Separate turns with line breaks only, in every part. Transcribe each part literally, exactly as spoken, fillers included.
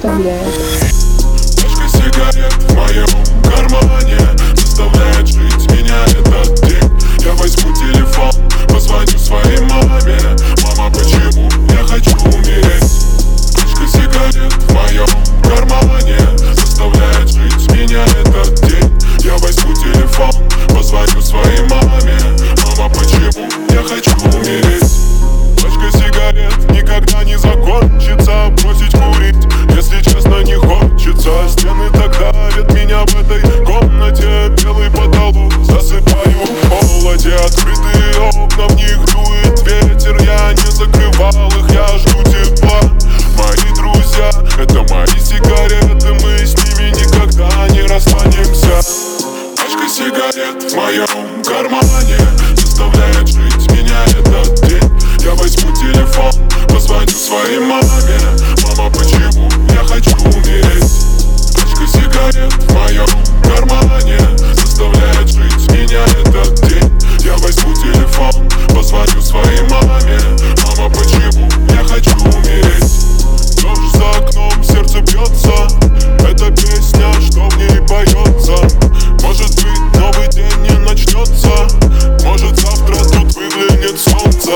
заставляет.
Пачка сигарет в моем кармане заставляет жить меня этот день. Я возьму телефон, позвоню своей маме. Мама, почему я хочу умереть? Пачка сигарет в моем кармане заставляет жить меня этот день. Я возьму телефон, позвоню своей маме. Мама, почему я хочу умереть? Пачка сигарет никогда не закончится. Бросить курить, если честно, не хочется. Стены так давят меня в этой комнате. Белый потолок, засыпаю в холоде. Открытые окна, в них дует ветер. Я не закрывал их, я жду тепла. Мои друзья, это мои сигареты. Мы с ними никогда не расстанемся. Пачка сигарет в моем кармане заставляет жить меня этот день. Я возьму телефон, позвоню своей маме. Мама, почему я хочу умереть? Пачка сигарет в моем кармане заставляет жить меня этот день. Я возьму телефон, позвоню своей маме. Мама, почему я хочу умереть? Дождь за окном, сердце бьется. Это песня, что в ней поется. Может быть, новый день не начнется. Может, завтра тут выглянет солнце.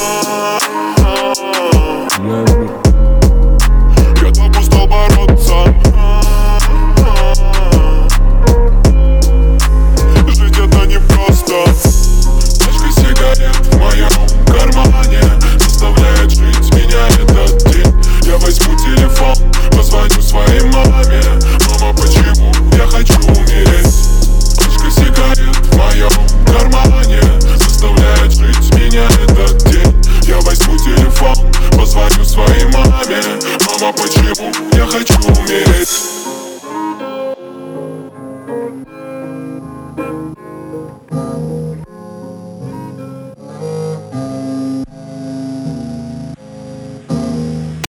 Я так устал бороться. Жить это непросто. Пачка сигарет в моем кармане заставляет жить меня этот день. Я возьму телефон, позвоню своей маме. Мама, почему я хочу умереть? Пачка сигарет в моем кармане заставляет жить меня этот день. Я возьму телефон, позвоню своей маме. Мама, почему я хочу умереть?